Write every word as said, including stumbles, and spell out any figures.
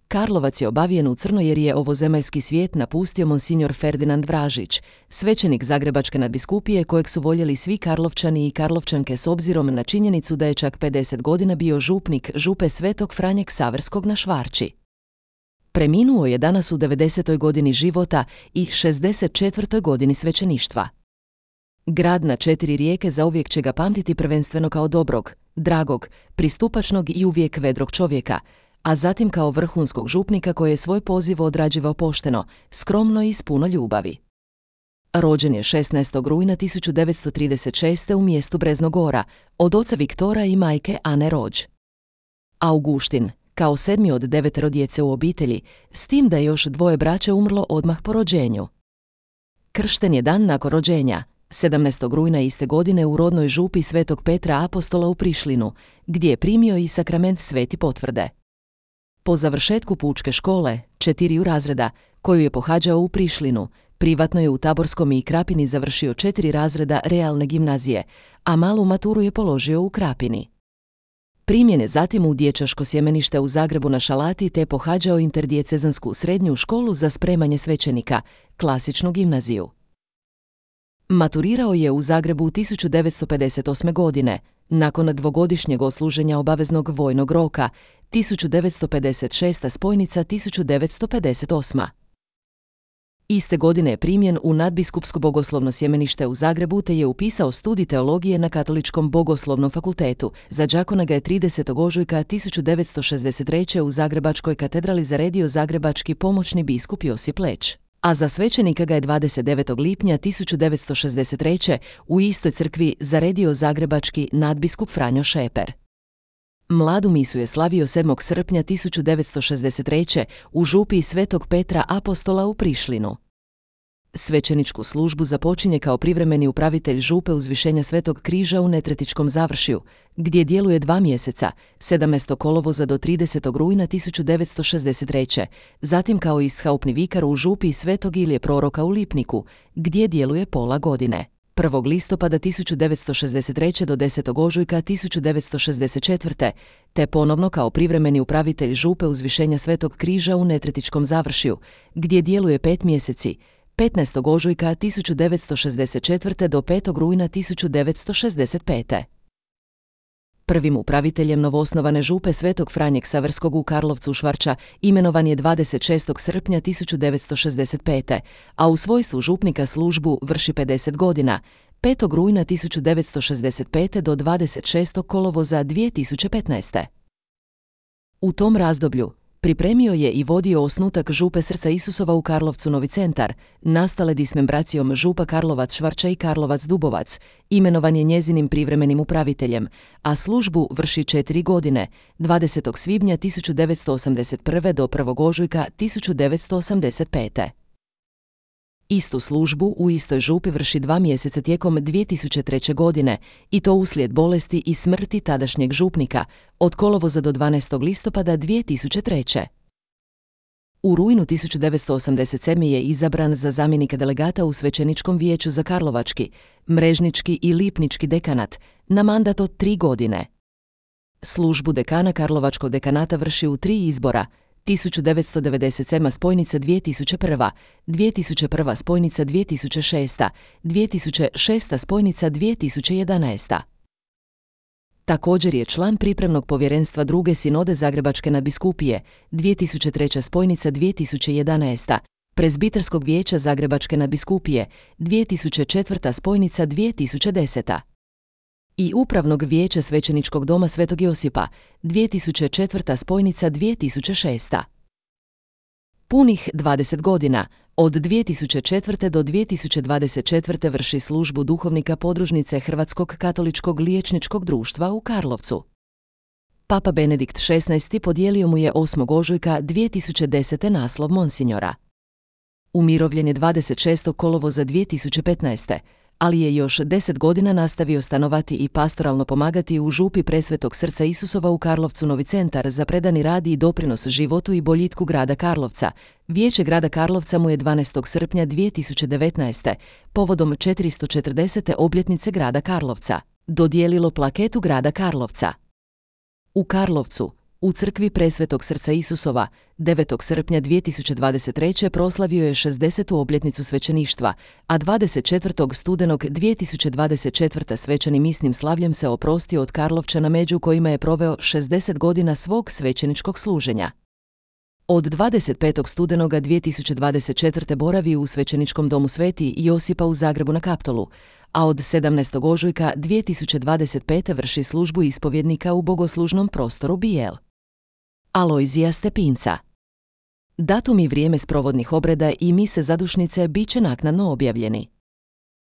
Karlovac je obavijen u crno jer je ovozemaljski svijet napustio monsignor Ferdinand Vražić, svećenik Zagrebačke nadbiskupije kojeg su voljeli svi Karlovčani i Karlovčanke s obzirom na činjenicu da je čak pedeset godina bio župnik župe Svetog Franje Ksaverskog na Švarči. Preminuo je danas u devedesetoj godini života i šezdeset četvrtoj godini svećeništva. Grad na četiri rijeke zauvijek će ga pamtiti prvenstveno kao dobrog, dragog, pristupačnog i uvijek vedrog čovjeka, a zatim kao vrhunskog župnika koji je svoj poziv odrađivao pošteno, skromno i s puno ljubavi. Rođen je šesnaestog rujna tisuću devetsto trideset šeste. u mjestu Breznogora, od oca Viktora i majke Ane Rođ. Augustin, kao sedmi od devetero djece u obitelji, s tim da je još dvoje braće umrlo odmah po rođenju. Kršten je dan nakon rođenja, sedamnaestog rujna iste godine u rodnoj župi Svetog Petra Apostola u Prišlinu, gdje je primio i sakrament Sveti potvrde. Po završetku pučke škole, četiriju razreda, koju je pohađao u Prišlinu, privatno je u Taborskom i Krapini završio četiri razreda realne gimnazije, a malu maturu je položio u Krapini. Primjen je zatim u dječaško sjemenište u Zagrebu na Šalati te pohađao interdijecezansku srednju školu za spremanje svećenika, klasičnu gimnaziju. Maturirao je u Zagrebu tisuću devetsto pedeset osme. godine, nakon dvogodišnjeg odsluženja obaveznog vojnog roka, tisuću devetsto pedeset šesta. spojnica tisuću devetsto pedeset osma. Iste godine je primjen u nadbiskupsko bogoslovno sjemenište u Zagrebu te je upisao studij teologije na Katoličkom bogoslovnom fakultetu. Za đakona ga je tridesetog ožujka tisuću devetsto šezdeset treće. u Zagrebačkoj katedrali zaredio zagrebački pomoćni biskup Josip Leć, a za svećenika ga je dvadeset devetog lipnja tisuću devetsto šezdeset treće. u istoj crkvi zaredio zagrebački nadbiskup Franjo Šeper. Mladu misu je slavio sedmog srpnja tisuću devetsto šezdeset treće. u župi Svetog Petra Apostola u Prišlinu. Svećeničku službu započinje kao privremeni upravitelj župe Uzvišenja Svetog križa u Netretičkom završju, gdje djeluje dva mjeseca, sedamnaestog kolovoza do tridesetog rujna tisuću devetsto šezdeset treće. Zatim kao ishaupni vikar u župi Svetog Ilije Proroka u Lipniku, gdje djeluje pola godine. prvog listopada tisuću devetsto šezdeset treće. do desetog ožujka tisuću devetsto šezdeset četvrte. te ponovno kao privremeni upravitelj župe Uzvišenja Svetog križa u Netretičkom završju, gdje djeluje pet mjeseci, petnaestog ožujka tisuću devetsto šezdeset četvrte. do petog rujna tisuću devetsto šezdeset pete. Prvim upraviteljem novoosnovane župe Svetog Franje Ksaverskog u Karlovcu Švarča imenovan je dvadeset šestog srpnja tisuću devetsto šezdeset pete. a u svojstvu župnika službu vrši pedeset godina, petog rujna tisuću devetsto šezdeset pete. do dvadeset šestog kolovoza dvije tisuće petnaeste. U tom razdoblju pripremio je i vodio osnutak župe Srca Isusova u Karlovcu Novi Centar, nastale dismembracijom župa Karlovac Švarča i Karlovac Dubovac, imenovan je njezinim privremenim upraviteljem, a službu vrši četiri godine, dvadesetog svibnja tisuću devetsto osamdeset prve. do prvog ožujka tisuću devetsto osamdeset pete. Istu službu u istoj župi vrši dva mjeseca tijekom dvije tisuće treće. godine, i to uslijed bolesti i smrti tadašnjeg župnika, od kolovoza do dvanaestog listopada dvije tisuće treće. U rujnu tisuću devetsto osamdeset sedme. je izabran za zamjenika delegata u Svećeničkom vijeću za Karlovački, Mrežnički i Lipnički dekanat, na mandat od tri godine. Službu dekana Karlovačkog dekanata vrši u tri izbora, tisuću devetsto devedeset sedma. spojnica dvije tisuće prva. dvije tisuće prva. spojnica dvije tisuće šesta. dvije tisuće šesta. spojnica dvije tisuće jedanaesta. Također je član pripremnog povjerenstva druge sinode Zagrebačke nadbiskupije, dvije tisuće treća. spojnica dvije tisuće jedanaesta. Prezbiterskog vijeća Zagrebačke nadbiskupije, dvije tisuće četvrta. spojnica dvije tisuće deseta. i Upravnog vijeća Svećeničkog doma Svetog Josipa, dvije tisuće četvrta. spojnica dvije tisuće šesta. Punih dvadeset godina, od dvije tisuće četvrte. do dvije tisuće dvadeset četvrte. vrši službu duhovnika podružnice Hrvatskog katoličkog liječničkog društva u Karlovcu. Papa Benedikt šesnaesti. podijelio mu je osmog ožujka dvije tisuće desete. naslov monsinjora. Umirovljen je dvadeset šestog kolovoza dvije tisuće petnaeste. ali je još deset godina nastavio stanovati i pastoralno pomagati u župi Presvetog Srca Isusova u Karlovcu Novi Centar za predani rad i doprinos životu i boljitku grada Karlovca. Vijeće grada Karlovca mu je dvanaestog srpnja dvije tisuće devetnaeste. povodom četiristo četrdesete. obljetnice grada Karlovca dodijelilo plaketu grada Karlovca. U Karlovcu, U crkvi Presvetog srca Isusova devetog srpnja dvije tisuće dvadeset treće proslavio je šezdesetu obljetnicu svećeništva, a dvadeset četvrtog studenog dvije tisuće dvadeset četvrte svečanim misnim slavljem se oprostio od Karlovčana među kojima je proveo šezdeset godina svog svećeničkog služenja. Od dvadeset petog studenoga dvije tisuće dvadeset četvrte boravi u svećeničkom domu Sveti Josipa u Zagrebu na Kaptolu, a od sedamnaestog ožujka dvije tisuće dvadeset pete vrši službu ispovjednika u bogoslužnom prostoru Bijel. Alojzija Stepinca. Datum i vrijeme sprovodnih obreda i mise zadušnice bit će naknadno objavljeni.